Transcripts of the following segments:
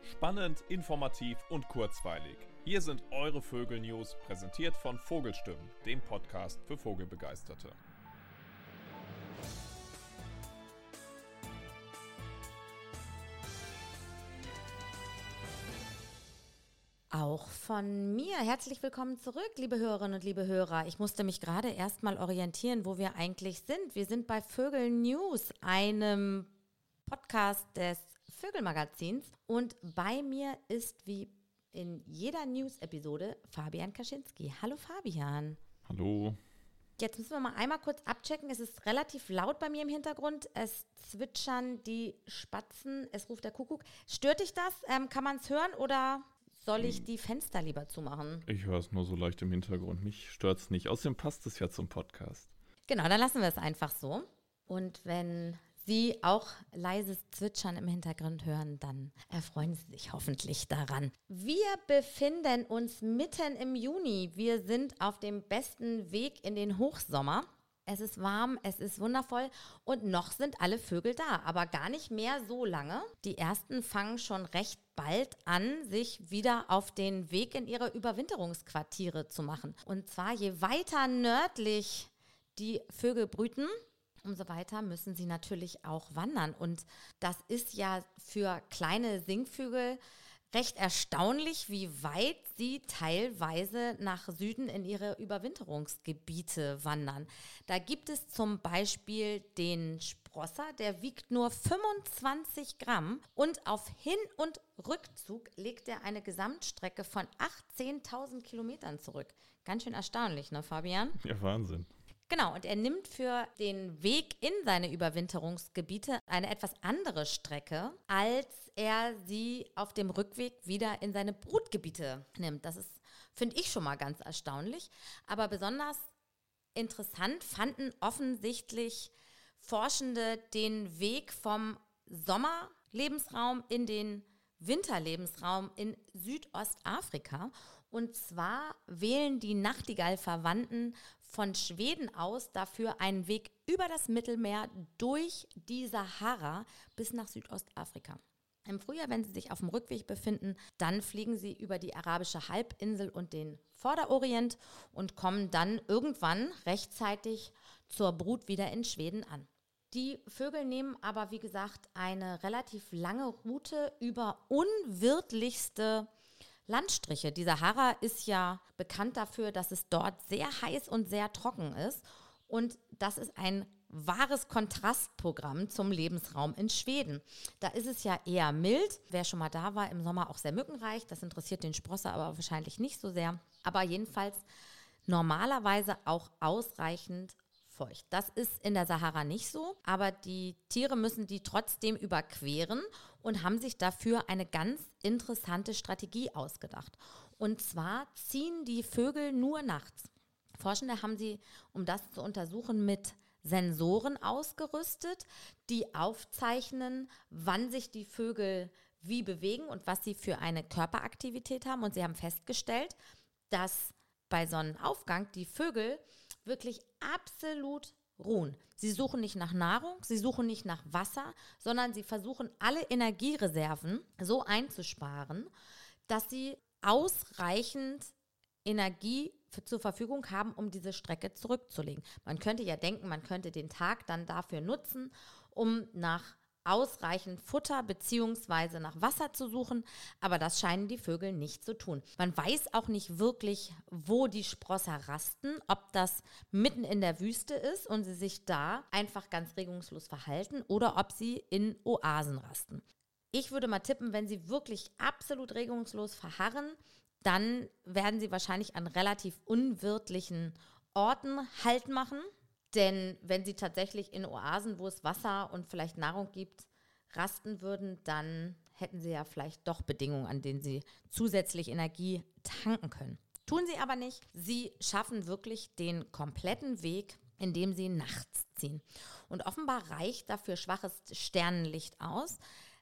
Spannend, informativ und kurzweilig. Hier sind eure Vögel-News, präsentiert von Vogelstimmen, dem Podcast für Vogelbegeisterte. Auch von mir herzlich willkommen zurück, liebe Hörerinnen und liebe Hörer. Ich musste mich gerade erstmal orientieren, wo wir eigentlich sind. Wir sind bei Vögel News, einem Podcast des Vögelmagazins. Und bei mir ist wie in jeder News-Episode Fabian Kaschinski. Hallo Fabian. Hallo. Jetzt müssen wir mal einmal kurz abchecken. Es ist relativ laut bei mir im Hintergrund. Es zwitschern die Spatzen, es ruft der Kuckuck. Stört dich das? Kann man es hören oder soll ich die Fenster lieber zumachen? Ich höre es nur so leicht im Hintergrund. Mich stört es nicht. Außerdem passt es ja zum Podcast. Genau, dann lassen wir es einfach so. Und wenn Sie auch leises Zwitschern im Hintergrund hören, dann erfreuen Sie sich hoffentlich daran. Wir befinden uns mitten im Juni. Wir sind auf dem besten Weg in den Hochsommer. Es ist warm, es ist wundervoll und noch sind alle Vögel da, aber gar nicht mehr so lange. Die ersten fangen schon recht bald an, sich wieder auf den Weg in ihre Überwinterungsquartiere zu machen. Und zwar je weiter nördlich die Vögel brüten, umso weiter müssen sie natürlich auch wandern. Und das ist ja für kleine Singvögel recht erstaunlich, wie weit sie teilweise nach Süden in ihre Überwinterungsgebiete wandern. Da gibt es zum Beispiel den Sprosser, der wiegt nur 25 Gramm und auf Hin- und Rückzug legt er eine Gesamtstrecke von 18.000 Kilometern zurück. Ganz schön erstaunlich, ne Fabian? Ja, Wahnsinn. Genau, und er nimmt für den Weg in seine Überwinterungsgebiete eine etwas andere Strecke, als er sie auf dem Rückweg wieder in seine Brutgebiete nimmt. Das ist, finde ich, schon mal ganz erstaunlich. Aber besonders interessant fanden offensichtlich Forschende den Weg vom Sommerlebensraum in den Winterlebensraum in Südostafrika. Und zwar wählen die Nachtigallverwandten von Schweden aus dafür einen Weg über das Mittelmeer durch die Sahara bis nach Südostafrika. Im Frühjahr, wenn sie sich auf dem Rückweg befinden, dann fliegen sie über die arabische Halbinsel und den Vorderorient und kommen dann irgendwann rechtzeitig zur Brut wieder in Schweden an. Die Vögel nehmen aber, wie gesagt, eine relativ lange Route über unwirtlichste Landstriche. Die Sahara ist ja bekannt dafür, dass es dort sehr heiß und sehr trocken ist. Und das ist ein wahres Kontrastprogramm zum Lebensraum in Schweden. Da ist es ja eher mild. Wer schon mal da war, im Sommer auch sehr mückenreich. Das interessiert den Sprosser aber wahrscheinlich nicht so sehr. Aber jedenfalls normalerweise auch ausreichend feucht. Das ist in der Sahara nicht so, aber die Tiere müssen die trotzdem überqueren und haben sich dafür eine ganz interessante Strategie ausgedacht. Und zwar ziehen die Vögel nur nachts. Forschende haben sie, um das zu untersuchen, mit Sensoren ausgerüstet, die aufzeichnen, wann sich die Vögel wie bewegen und was sie für eine Körperaktivität haben. Und sie haben festgestellt, dass bei Sonnenaufgang die Vögel wirklich absolut ruhen. Sie suchen nicht nach Nahrung, sie suchen nicht nach Wasser, sondern sie versuchen, alle Energiereserven so einzusparen, dass sie ausreichend Energie zur Verfügung haben, um diese Strecke zurückzulegen. Man könnte ja denken, man könnte den Tag dann dafür nutzen, um nach ausreichend Futter bzw. nach Wasser zu suchen, aber das scheinen die Vögel nicht zu tun. Man weiß auch nicht wirklich, wo die Sprosser rasten, ob das mitten in der Wüste ist und sie sich da einfach ganz regungslos verhalten oder ob sie in Oasen rasten. Ich würde mal tippen, wenn sie wirklich absolut regungslos verharren, dann werden sie wahrscheinlich an relativ unwirtlichen Orten Halt machen. Denn wenn sie tatsächlich in Oasen, wo es Wasser und vielleicht Nahrung gibt, rasten würden, dann hätten sie ja vielleicht doch Bedingungen, an denen sie zusätzlich Energie tanken können. Tun sie aber nicht. Sie schaffen wirklich den kompletten Weg, indem sie nachts ziehen. Und offenbar reicht dafür schwaches Sternenlicht aus,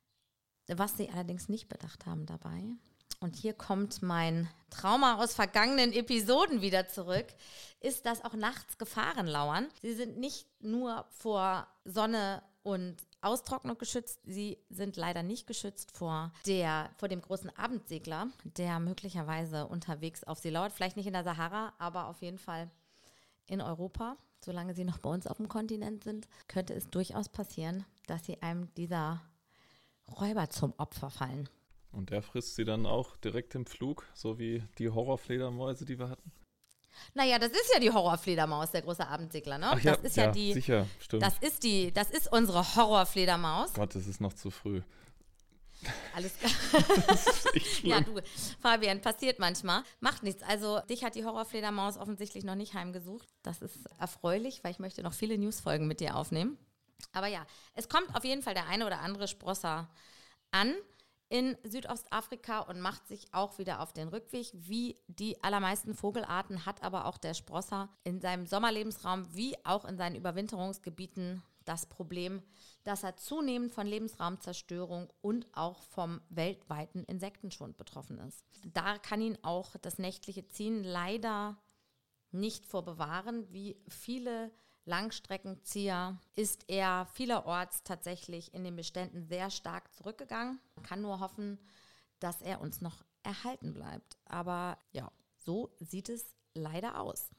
was sie allerdings nicht bedacht haben dabei. Und hier kommt mein Trauma aus vergangenen Episoden wieder zurück, ist, dass auch nachts Gefahren lauern. Sie sind nicht nur vor Sonne und Austrocknung geschützt. Sie sind leider nicht geschützt vor dem großen Abendsegler, der möglicherweise unterwegs auf sie lauert. Vielleicht nicht in der Sahara, aber auf jeden Fall in Europa. Solange sie noch bei uns auf dem Kontinent sind, könnte es durchaus passieren, dass sie einem dieser Räuber zum Opfer fallen. Und der frisst sie dann auch direkt im Flug, so wie die Horrorfledermäuse, die wir hatten? Naja, das ist ja die Horrorfledermaus, der große Abendsegler, ne? Ach ja, das ist ja, die, sicher, stimmt. Das ist unsere Horrorfledermaus. Gott, es ist noch zu früh. Alles klar. Das ist echt schlimm. Ja, du, Fabian, passiert manchmal. Macht nichts. Also, dich hat die Horrorfledermaus offensichtlich noch nicht heimgesucht. Das ist erfreulich, weil ich möchte noch viele Newsfolgen mit dir aufnehmen. Aber ja, es kommt auf jeden Fall der eine oder andere Sprosser an in Südostafrika und macht sich auch wieder auf den Rückweg. Wie die allermeisten Vogelarten hat aber auch der Sprosser in seinem Sommerlebensraum wie auch in seinen Überwinterungsgebieten das Problem, dass er zunehmend von Lebensraumzerstörung und auch vom weltweiten Insektenschwund betroffen ist. Da kann ihn auch das nächtliche Ziehen leider nicht vor bewahren. Wie viele Langstreckenzieher ist er vielerorts tatsächlich in den Beständen sehr stark zurückgegangen. Man kann nur hoffen, dass er uns noch erhalten bleibt. Aber ja, so sieht es leider aus.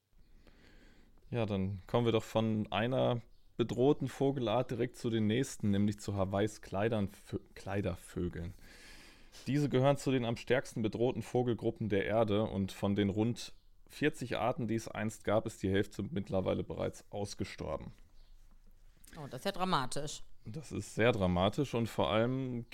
Ja, dann kommen wir doch von einer bedrohten Vogelart direkt zu den nächsten, nämlich zu Hawaiis Kleidervögeln. Diese gehören zu den am stärksten bedrohten Vogelgruppen der Erde und von den rund 40 Arten, die es einst gab, ist die Hälfte mittlerweile bereits ausgestorben. Oh, das ist ja dramatisch. Das ist sehr dramatisch und vor allem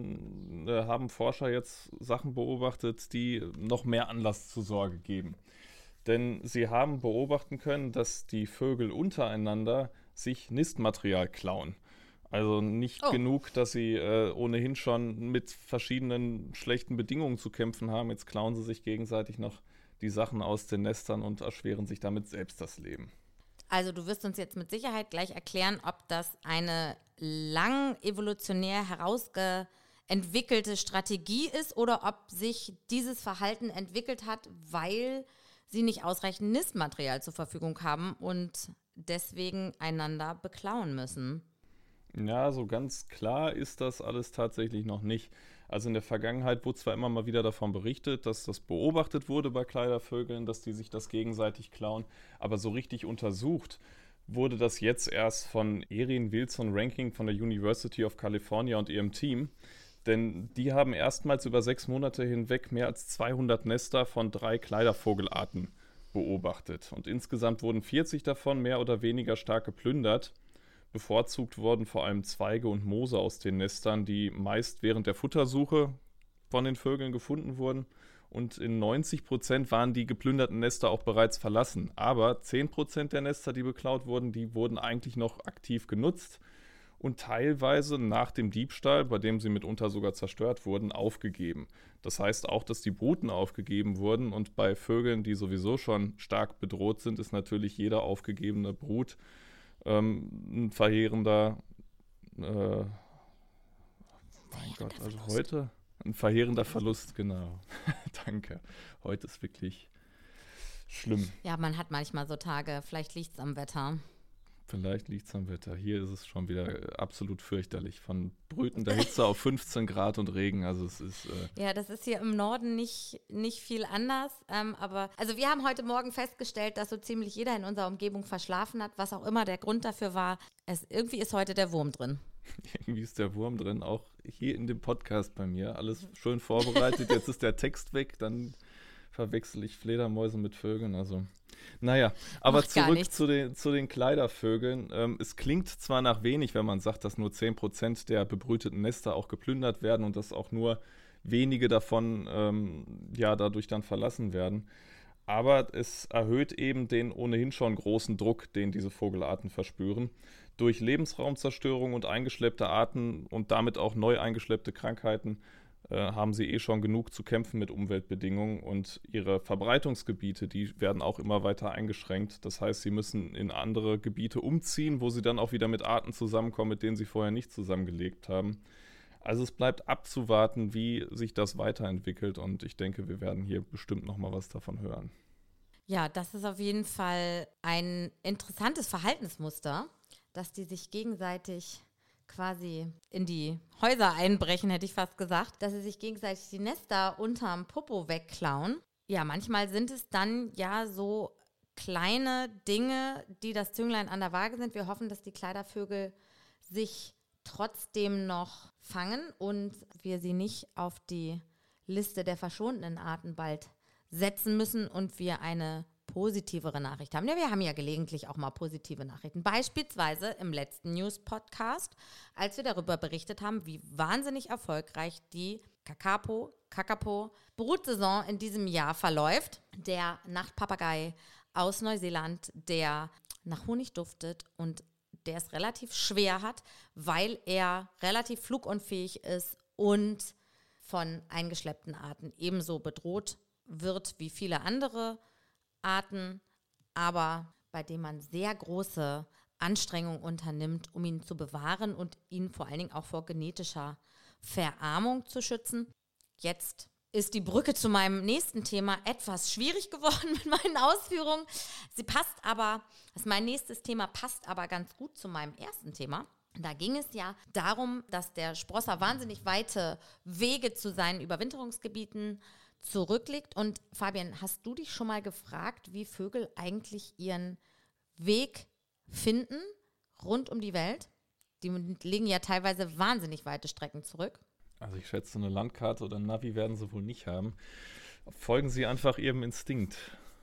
haben Forscher jetzt Sachen beobachtet, die noch mehr Anlass zur Sorge geben. Denn sie haben beobachten können, dass die Vögel untereinander sich Nistmaterial klauen. Also nicht genug, dass sie ohnehin schon mit verschiedenen schlechten Bedingungen zu kämpfen haben. Jetzt klauen sie sich gegenseitig noch die Sachen aus den Nestern und erschweren sich damit selbst das Leben. Also du wirst uns jetzt mit Sicherheit gleich erklären, ob das eine lang evolutionär herausentwickelte Strategie ist oder ob sich dieses Verhalten entwickelt hat, weil sie nicht ausreichend Nistmaterial zur Verfügung haben und deswegen einander beklauen müssen. Ja, so ganz klar ist das alles tatsächlich noch nicht. Also in der Vergangenheit wurde zwar immer mal wieder davon berichtet, dass das beobachtet wurde bei Kleidervögeln, dass die sich das gegenseitig klauen, aber so richtig untersucht wurde das jetzt erst von Erin Wilson-Ranking von der University of California und ihrem Team. Denn die haben erstmals über 6 Monate hinweg mehr als 200 Nester von 3 Kleidervogelarten beobachtet. Und insgesamt wurden 40 davon mehr oder weniger stark geplündert. Bevorzugt wurden vor allem Zweige und Moose aus den Nestern, die meist während der Futtersuche von den Vögeln gefunden wurden. Und in 90% waren die geplünderten Nester auch bereits verlassen. Aber 10% der Nester, die beklaut wurden, die wurden eigentlich noch aktiv genutzt und teilweise nach dem Diebstahl, bei dem sie mitunter sogar zerstört wurden, aufgegeben. Das heißt auch, dass die Bruten aufgegeben wurden. Und bei Vögeln, die sowieso schon stark bedroht sind, ist natürlich jeder aufgegebene Brut ein verheerender, mein Gott, also heute ein verheerender Verlust, genau. Danke. Heute ist wirklich schlimm. Ja, man hat manchmal so Tage, vielleicht liegt es am Wetter. Vielleicht liegt es am Wetter. Hier ist es schon wieder absolut fürchterlich. Von brütender Hitze auf 15 Grad und Regen. Also es ist. Ja, das ist hier im Norden nicht viel anders. Aber also wir haben heute Morgen festgestellt, dass so ziemlich jeder in unserer Umgebung verschlafen hat, was auch immer der Grund dafür war. Irgendwie ist heute der Wurm drin. Irgendwie ist der Wurm drin, auch hier in dem Podcast bei mir. Alles schön vorbereitet. Jetzt ist der Text weg, dann verwechsel ich Fledermäuse mit Vögeln. Also. Naja, aber Macht zurück zu den Kleidervögeln. Es klingt zwar nach wenig, wenn man sagt, dass nur 10% der bebrüteten Nester auch geplündert werden und dass auch nur wenige davon dadurch dann verlassen werden. Aber es erhöht eben den ohnehin schon großen Druck, den diese Vogelarten verspüren. Durch Lebensraumzerstörung und eingeschleppte Arten und damit auch neu eingeschleppte Krankheiten haben sie schon genug zu kämpfen mit Umweltbedingungen und ihre Verbreitungsgebiete, die werden auch immer weiter eingeschränkt. Das heißt, sie müssen in andere Gebiete umziehen, wo sie dann auch wieder mit Arten zusammenkommen, mit denen sie vorher nicht zusammengelebt haben. Also es bleibt abzuwarten, wie sich das weiterentwickelt und ich denke, wir werden hier bestimmt noch mal was davon hören. Ja, das ist auf jeden Fall ein interessantes Verhaltensmuster, dass die sich gegenseitig quasi in die Häuser einbrechen, hätte ich fast gesagt, dass sie sich gegenseitig die Nester unterm Popo wegklauen. Ja, manchmal sind es dann ja so kleine Dinge, die das Zünglein an der Waage sind. Wir hoffen, dass die Kleidervögel sich trotzdem noch fangen und wir sie nicht auf die Liste der verschwundenen Arten bald setzen müssen und wir eine positivere Nachricht haben. Ja, wir haben ja gelegentlich auch mal positive Nachrichten. Beispielsweise im letzten News-Podcast, als wir darüber berichtet haben, wie wahnsinnig erfolgreich die Kakapo-Brutsaison in diesem Jahr verläuft. Der Nachtpapagei aus Neuseeland, der nach Honig duftet und der es relativ schwer hat, weil er relativ flugunfähig ist und von eingeschleppten Arten ebenso bedroht wird wie viele andere Arten, aber bei dem man sehr große Anstrengungen unternimmt, um ihn zu bewahren und ihn vor allen Dingen auch vor genetischer Verarmung zu schützen. Jetzt ist die Brücke zu meinem nächsten Thema etwas schwierig geworden mit meinen Ausführungen. Mein nächstes Thema passt aber ganz gut zu meinem ersten Thema. Da ging es ja darum, dass der Sprosser wahnsinnig weite Wege zu seinen Überwinterungsgebieten zurücklegt. Und Fabian, hast du dich schon mal gefragt, wie Vögel eigentlich ihren Weg finden rund um die Welt? Die legen ja teilweise wahnsinnig weite Strecken zurück. Also ich schätze, eine Landkarte oder ein Navi werden sie wohl nicht haben. Folgen sie einfach ihrem Instinkt.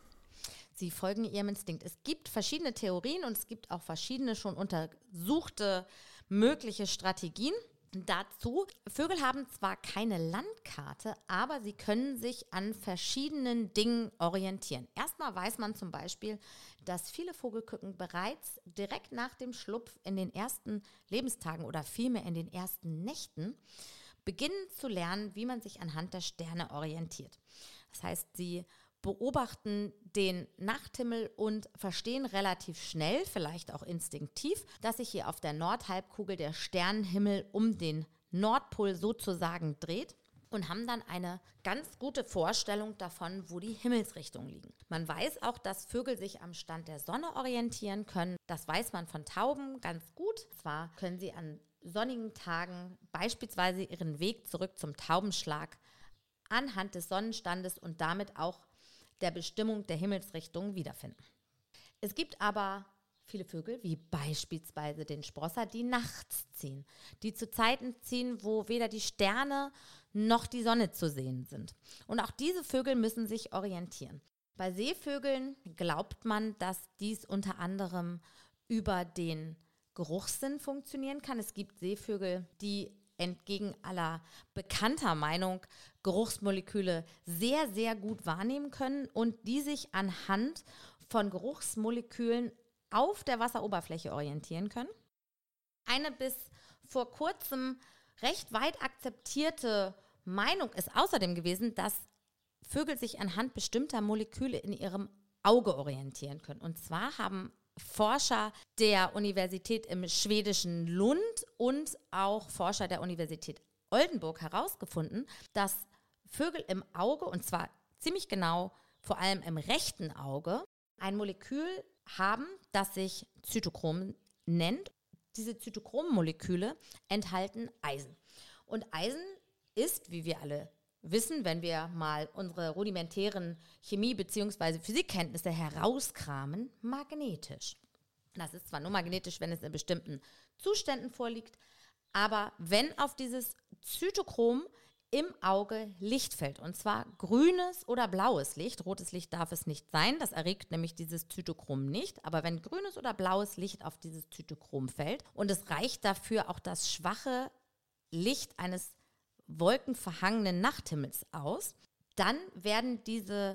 Sie folgen ihrem Instinkt. Es gibt verschiedene Theorien und es gibt auch verschiedene schon untersuchte mögliche Strategien dazu. Vögel haben zwar keine Landkarte, aber sie können sich an verschiedenen Dingen orientieren. Erstmal weiß man zum Beispiel, dass viele Vogelküken bereits direkt nach dem Schlupf in den ersten Lebenstagen oder vielmehr in den ersten Nächten beginnen zu lernen, wie man sich anhand der Sterne orientiert. Das heißt, sie beobachten den Nachthimmel und verstehen relativ schnell, vielleicht auch instinktiv, dass sich hier auf der Nordhalbkugel der Sternenhimmel um den Nordpol sozusagen dreht und haben dann eine ganz gute Vorstellung davon, wo die Himmelsrichtungen liegen. Man weiß auch, dass Vögel sich am Stand der Sonne orientieren können. Das weiß man von Tauben ganz gut. Zwar können sie an sonnigen Tagen beispielsweise ihren Weg zurück zum Taubenschlag anhand des Sonnenstandes und damit auch der Bestimmung der Himmelsrichtung wiederfinden. Es gibt aber viele Vögel, wie beispielsweise den Sprosser, die nachts ziehen, die zu Zeiten ziehen, wo weder die Sterne noch die Sonne zu sehen sind. Und auch diese Vögel müssen sich orientieren. Bei Seevögeln glaubt man, dass dies unter anderem über den Geruchssinn funktionieren kann. Es gibt Seevögel, die entgegen aller bekannter Meinung Geruchsmoleküle sehr, sehr gut wahrnehmen können und die sich anhand von Geruchsmolekülen auf der Wasseroberfläche orientieren können. Eine bis vor kurzem recht weit akzeptierte Meinung ist außerdem gewesen, dass Vögel sich anhand bestimmter Moleküle in ihrem Auge orientieren können. Und zwar haben Forscher der Universität im schwedischen Lund und auch Forscher der Universität Oldenburg herausgefunden, dass Vögel im Auge, und zwar ziemlich genau vor allem im rechten Auge, ein Molekül haben, das sich Zytochrom nennt. Diese Zytochrom-Moleküle enthalten Eisen. Und Eisen ist, wie wir alle wissen, wenn wir mal unsere rudimentären Chemie- bzw. Physikkenntnisse herauskramen, magnetisch. Das ist zwar nur magnetisch, wenn es in bestimmten Zuständen vorliegt, aber wenn auf dieses Zytochrom im Auge Licht fällt, und zwar grünes oder blaues Licht, rotes Licht darf es nicht sein, das erregt nämlich dieses Zytochrom nicht, aber wenn grünes oder blaues Licht auf dieses Zytochrom fällt und es reicht dafür auch das schwache Licht eines wolkenverhangenen Nachthimmels aus, dann werden diese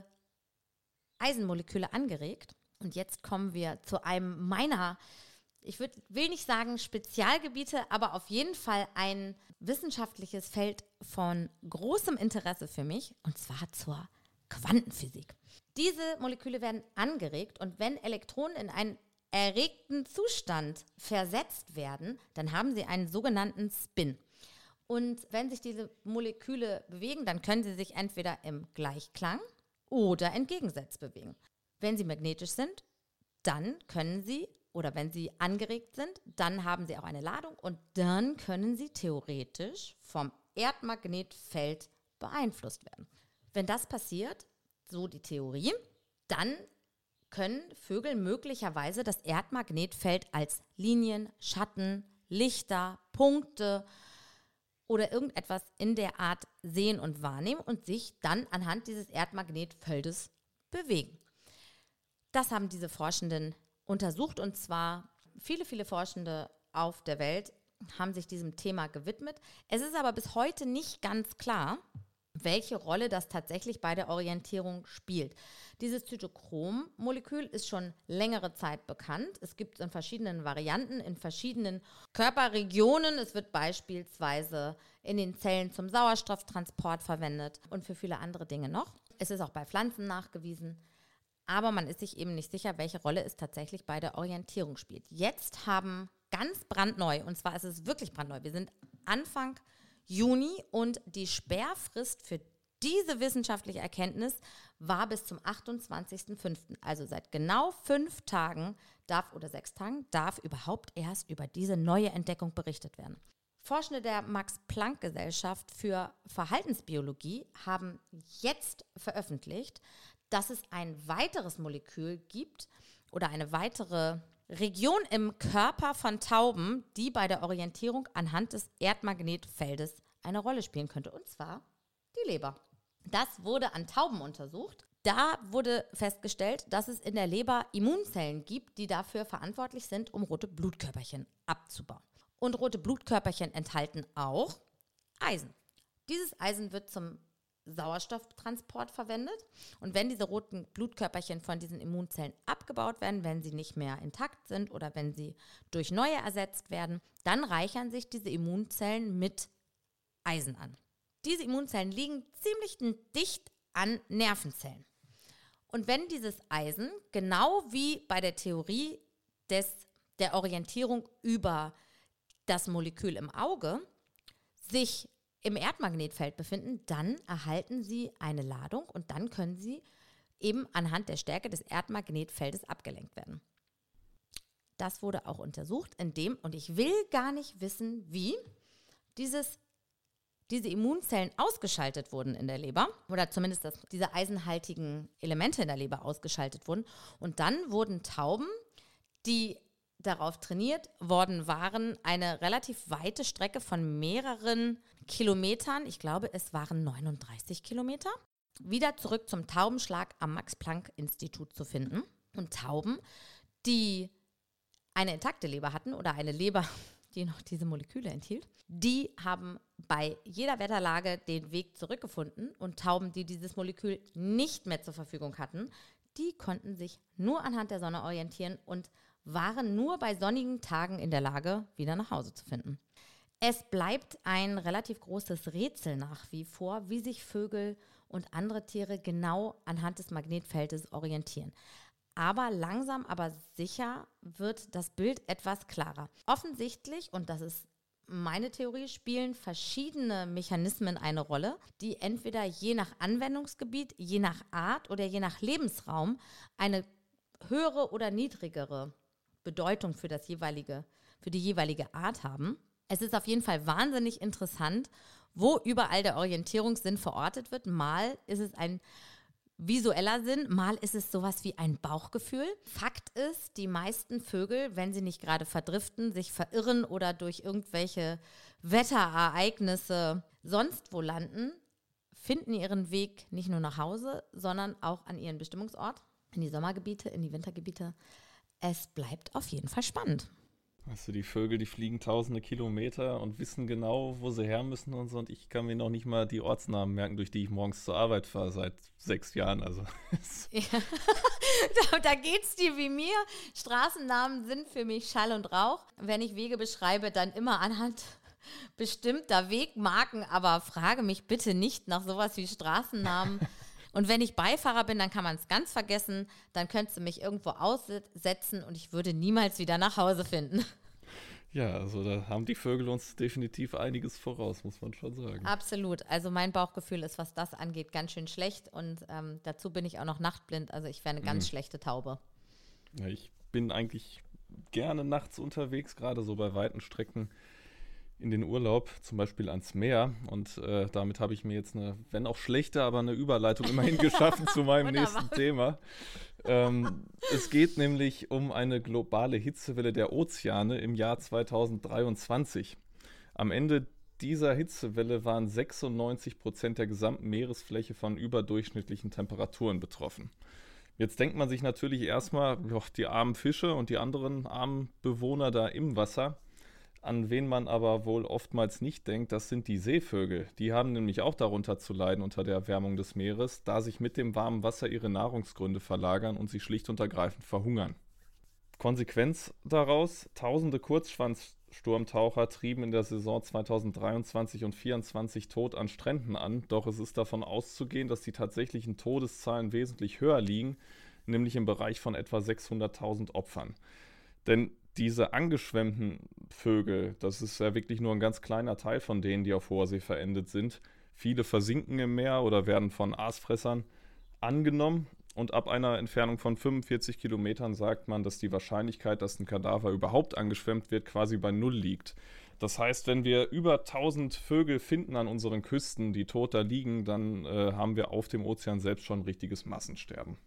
Eisenmoleküle angeregt. Und jetzt kommen wir zu einem meiner, will nicht sagen Spezialgebiete, aber auf jeden Fall ein wissenschaftliches Feld von großem Interesse für mich, und zwar zur Quantenphysik. Diese Moleküle werden angeregt und wenn Elektronen in einen erregten Zustand versetzt werden, dann haben sie einen sogenannten Spin. Und wenn sich diese Moleküle bewegen, dann können sie sich entweder im Gleichklang oder entgegengesetzt bewegen. Wenn sie magnetisch sind, dann können sie oder wenn sie angeregt sind, dann haben sie auch eine Ladung und dann können sie theoretisch vom Erdmagnetfeld beeinflusst werden. Wenn das passiert, so die Theorie, dann können Vögel möglicherweise das Erdmagnetfeld als Linien, Schatten, Lichter, Punkte oder irgendetwas in der Art sehen und wahrnehmen und sich dann anhand dieses Erdmagnetfeldes bewegen. Das haben diese Forschenden untersucht und zwar viele Forschende auf der Welt haben sich diesem Thema gewidmet. Es ist aber bis heute nicht ganz klar, welche Rolle das tatsächlich bei der Orientierung spielt. Dieses Zytochrom-Molekül ist schon längere Zeit bekannt. Es gibt es in verschiedenen Varianten, in verschiedenen Körperregionen. Es wird beispielsweise in den Zellen zum Sauerstofftransport verwendet und für viele andere Dinge noch. Es ist auch bei Pflanzen nachgewiesen. Aber man ist sich eben nicht sicher, welche Rolle es tatsächlich bei der Orientierung spielt. Jetzt haben ganz brandneu, und zwar ist es wirklich brandneu, wir sind Anfang Juni und die Sperrfrist für diese wissenschaftliche Erkenntnis war bis zum 28.05. Also seit genau 5 Tagen oder 6 Tagen darf überhaupt erst über diese neue Entdeckung berichtet werden. Forschende der Max-Planck-Gesellschaft für Verhaltensbiologie haben jetzt veröffentlicht, dass es ein weiteres Molekül gibt oder eine weitere Region im Körper von Tauben, die bei der Orientierung anhand des Erdmagnetfeldes eine Rolle spielen könnte, und zwar die Leber. Das wurde an Tauben untersucht. Da wurde festgestellt, dass es in der Leber Immunzellen gibt, die dafür verantwortlich sind, um rote Blutkörperchen abzubauen. Und rote Blutkörperchen enthalten auch Eisen. Dieses Eisen wird zum Sauerstofftransport verwendet und wenn diese roten Blutkörperchen von diesen Immunzellen abgebaut werden, wenn sie nicht mehr intakt sind oder wenn sie durch neue ersetzt werden, dann reichern sich diese Immunzellen mit Eisen an. Diese Immunzellen liegen ziemlich dicht an Nervenzellen. Und wenn dieses Eisen, genau wie bei der Theorie der Orientierung über das Molekül im Auge, sich im Erdmagnetfeld befinden, dann erhalten sie eine Ladung und dann können sie eben anhand der Stärke des Erdmagnetfeldes abgelenkt werden. Das wurde auch untersucht, und ich will gar nicht wissen, wie diese Immunzellen ausgeschaltet wurden in der Leber oder zumindest, dass diese eisenhaltigen Elemente in der Leber ausgeschaltet wurden. Und dann wurden Tauben, die darauf trainiert worden waren, eine relativ weite Strecke von mehreren Kilometern, ich glaube, es waren 39 Kilometer, wieder zurück zum Taubenschlag am Max-Planck-Institut zu finden. Und Tauben, die eine intakte Leber hatten oder eine Leber, die noch diese Moleküle enthielt, die haben bei jeder Wetterlage den Weg zurückgefunden. Und Tauben, die dieses Molekül nicht mehr zur Verfügung hatten, die konnten sich nur anhand der Sonne orientieren und waren nur bei sonnigen Tagen in der Lage, wieder nach Hause zu finden. Es bleibt ein relativ großes Rätsel nach wie vor, wie sich Vögel und andere Tiere genau anhand des Magnetfeldes orientieren. Aber langsam, aber sicher wird das Bild etwas klarer. Offensichtlich, und das ist meine Theorie, spielen verschiedene Mechanismen eine Rolle, die entweder je nach Anwendungsgebiet, je nach Art oder je nach Lebensraum eine höhere oder niedrigere Bedeutung für die jeweilige Art haben. Es ist auf jeden Fall wahnsinnig interessant, wo überall der Orientierungssinn verortet wird. Mal ist es ein visueller Sinn, mal ist es sowas wie ein Bauchgefühl. Fakt ist, die meisten Vögel, wenn sie nicht gerade verdriften, sich verirren oder durch irgendwelche Wetterereignisse sonst wo landen, finden ihren Weg nicht nur nach Hause, sondern auch an ihren Bestimmungsort, in die Sommergebiete, in die Wintergebiete. Es bleibt auf jeden Fall spannend. Weißt du, die Vögel, die fliegen tausende Kilometer und wissen genau, wo sie her müssen und so. Und ich kann mir noch nicht mal die Ortsnamen merken, durch die ich morgens zur Arbeit fahre, seit 6 Jahren. Also. Ja. Da geht's dir wie mir. Straßennamen sind für mich Schall und Rauch. Wenn ich Wege beschreibe, dann immer anhand bestimmter Wegmarken. Aber frage mich bitte nicht nach sowas wie Straßennamen. Und wenn ich Beifahrer bin, dann kann man es ganz vergessen. Dann könntest du mich irgendwo aussetzen und ich würde niemals wieder nach Hause finden. Ja, also da haben die Vögel uns definitiv einiges voraus, muss man schon sagen. Absolut. Also mein Bauchgefühl ist, was das angeht, ganz schön schlecht. Und dazu bin ich auch noch nachtblind. Also ich wäre eine ganz schlechte Taube. Ja, ich bin eigentlich gerne nachts unterwegs, gerade so bei weiten Strecken in den Urlaub, zum Beispiel ans Meer. Und damit habe ich mir jetzt wenn auch schlechte, aber eine Überleitung immerhin geschaffen zu meinem nächsten Thema. Es geht nämlich um eine globale Hitzewelle der Ozeane im Jahr 2023. Am Ende dieser Hitzewelle waren 96% der gesamten Meeresfläche von überdurchschnittlichen Temperaturen betroffen. Jetzt denkt man sich natürlich erstmal, die armen Fische und die anderen armen Bewohner da im Wasser. An wen man aber wohl oftmals nicht denkt, das sind die Seevögel. Die haben nämlich auch darunter zu leiden unter der Erwärmung des Meeres, da sich mit dem warmen Wasser ihre Nahrungsgründe verlagern und sie schlicht und ergreifend verhungern. Konsequenz daraus: Tausende Kurzschwanzsturmtaucher trieben in der Saison 2023 und 2024 tot an Stränden an, doch es ist davon auszugehen, dass die tatsächlichen Todeszahlen wesentlich höher liegen, nämlich im Bereich von etwa 600.000 Opfern. Denn diese angeschwemmten Vögel, das ist ja wirklich nur ein ganz kleiner Teil von denen, die auf hoher See verendet sind. Viele versinken im Meer oder werden von Aasfressern angenommen. Und ab einer Entfernung von 45 Kilometern sagt man, dass die Wahrscheinlichkeit, dass ein Kadaver überhaupt angeschwemmt wird, quasi bei Null liegt. Das heißt, wenn wir über 1000 Vögel finden an unseren Küsten, die tot da liegen, dann haben wir auf dem Ozean selbst schon ein richtiges Massensterben.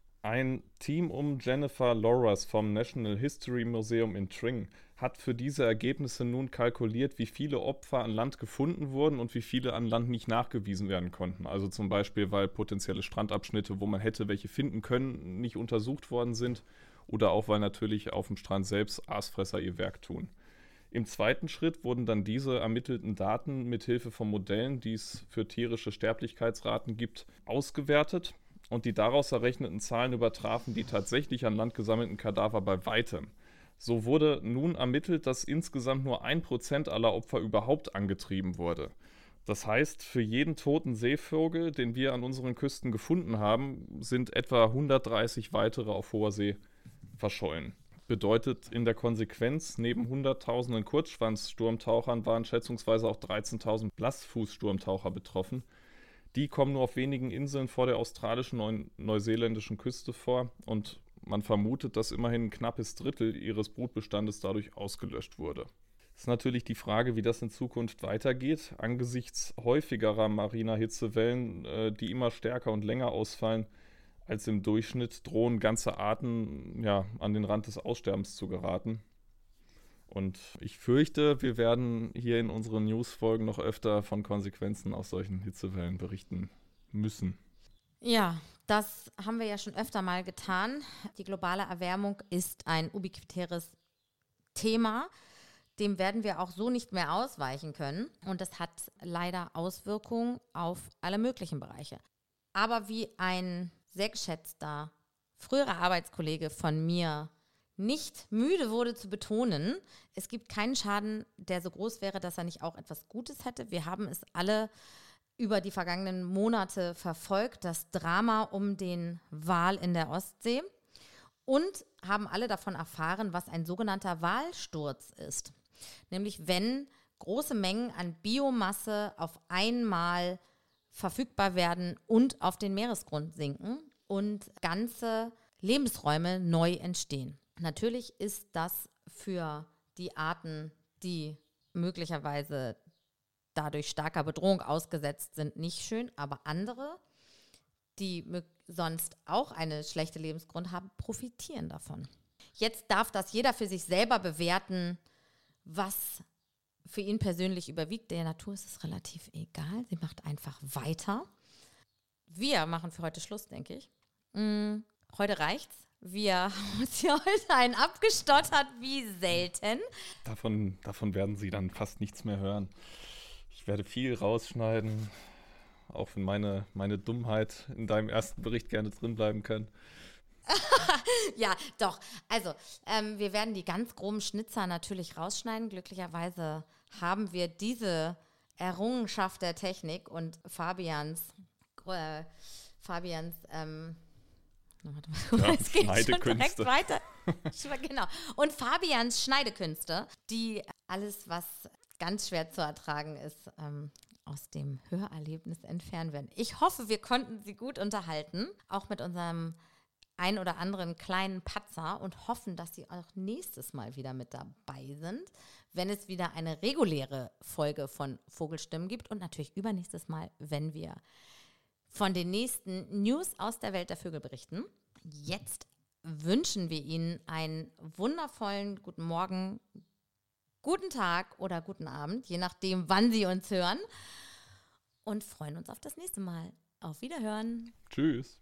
Ein Team um Jennifer Loras vom National History Museum in Tring hat für diese Ergebnisse nun kalkuliert, wie viele Opfer an Land gefunden wurden und wie viele an Land nicht nachgewiesen werden konnten. Also zum Beispiel, weil potenzielle Strandabschnitte, wo man hätte welche finden können, nicht untersucht worden sind oder auch, weil natürlich auf dem Strand selbst Aasfresser ihr Werk tun. Im zweiten Schritt wurden dann diese ermittelten Daten mithilfe von Modellen, die es für tierische Sterblichkeitsraten gibt, ausgewertet. Und die daraus errechneten Zahlen übertrafen die tatsächlich an Land gesammelten Kadaver bei weitem. So wurde nun ermittelt, dass insgesamt nur 1% aller Opfer überhaupt angetrieben wurde. Das heißt, für jeden toten Seevogel, den wir an unseren Küsten gefunden haben, sind etwa 130 weitere auf hoher See verschollen. Bedeutet in der Konsequenz, neben hunderttausenden Kurzschwanzsturmtauchern waren schätzungsweise auch 13.000 Blassfußsturmtaucher betroffen. Die kommen nur auf wenigen Inseln vor der australischen und neuseeländischen Küste vor und man vermutet, dass immerhin ein knappes Drittel ihres Brutbestandes dadurch ausgelöscht wurde. Es ist natürlich die Frage, wie das in Zukunft weitergeht. Angesichts häufigerer mariner Hitzewellen, die immer stärker und länger ausfallen als im Durchschnitt, drohen ganze Arten an den Rand des Aussterbens zu geraten. Und ich fürchte, wir werden hier in unseren News-Folgen noch öfter von Konsequenzen aus solchen Hitzewellen berichten müssen. Ja, das haben wir ja schon öfter mal getan. Die globale Erwärmung ist ein ubiquitäres Thema. Dem werden wir auch so nicht mehr ausweichen können. Und das hat leider Auswirkungen auf alle möglichen Bereiche. Aber wie ein sehr geschätzter früherer Arbeitskollege von mir nicht müde wurde zu betonen, es gibt keinen Schaden, der so groß wäre, dass er nicht auch etwas Gutes hätte. Wir haben es alle über die vergangenen Monate verfolgt, das Drama um den Wal in der Ostsee, und haben alle davon erfahren, was ein sogenannter Walsturz ist. Nämlich wenn große Mengen an Biomasse auf einmal verfügbar werden und auf den Meeresgrund sinken und ganze Lebensräume neu entstehen. Natürlich ist das für die Arten, die möglicherweise dadurch starker Bedrohung ausgesetzt sind, nicht schön, aber andere, die sonst auch eine schlechte Lebensgrund haben, profitieren davon. Jetzt darf das jeder für sich selber bewerten, was für ihn persönlich überwiegt. Der Natur ist es relativ egal, sie macht einfach weiter. Wir machen für heute Schluss, denke ich. Heute reicht's. Wir haben uns hier heute einen abgestottert wie selten. Davon werden Sie dann fast nichts mehr hören. Ich werde viel rausschneiden, auch wenn meine Dummheit in deinem ersten Bericht gerne drin bleiben kann. Ja, doch. Also, wir werden die ganz groben Schnitzer natürlich rausschneiden. Glücklicherweise haben wir diese Errungenschaft der Technik und Fabians Schneidekünste. Weiter. Genau. Und Fabians Schneidekünste, die alles, was ganz schwer zu ertragen ist, aus dem Hörerlebnis entfernen werden. Ich hoffe, wir konnten Sie gut unterhalten, auch mit unserem ein oder anderen kleinen Patzer und hoffen, dass Sie auch nächstes Mal wieder mit dabei sind, wenn es wieder eine reguläre Folge von Vogelstimmen gibt und natürlich übernächstes Mal, wenn wir von den nächsten News aus der Welt der Vögel berichten. Jetzt wünschen wir Ihnen einen wundervollen guten Morgen, guten Tag oder guten Abend, je nachdem, wann Sie uns hören, und freuen uns auf das nächste Mal. Auf Wiederhören. Tschüss.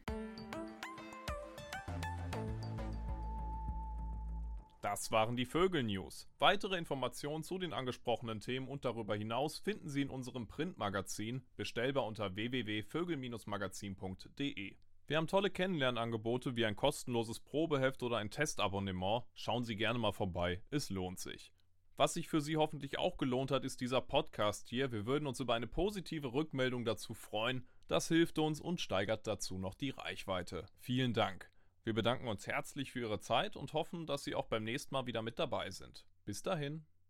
Das waren die Vögel-News. Weitere Informationen zu den angesprochenen Themen und darüber hinaus finden Sie in unserem Printmagazin, bestellbar unter www.vögel-magazin.de. Wir haben tolle Kennenlernangebote wie ein kostenloses Probeheft oder ein Testabonnement. Schauen Sie gerne mal vorbei, es lohnt sich. Was sich für Sie hoffentlich auch gelohnt hat, ist dieser Podcast hier. Wir würden uns über eine positive Rückmeldung dazu freuen. Das hilft uns und steigert dazu noch die Reichweite. Vielen Dank. Wir bedanken uns herzlich für Ihre Zeit und hoffen, dass Sie auch beim nächsten Mal wieder mit dabei sind. Bis dahin.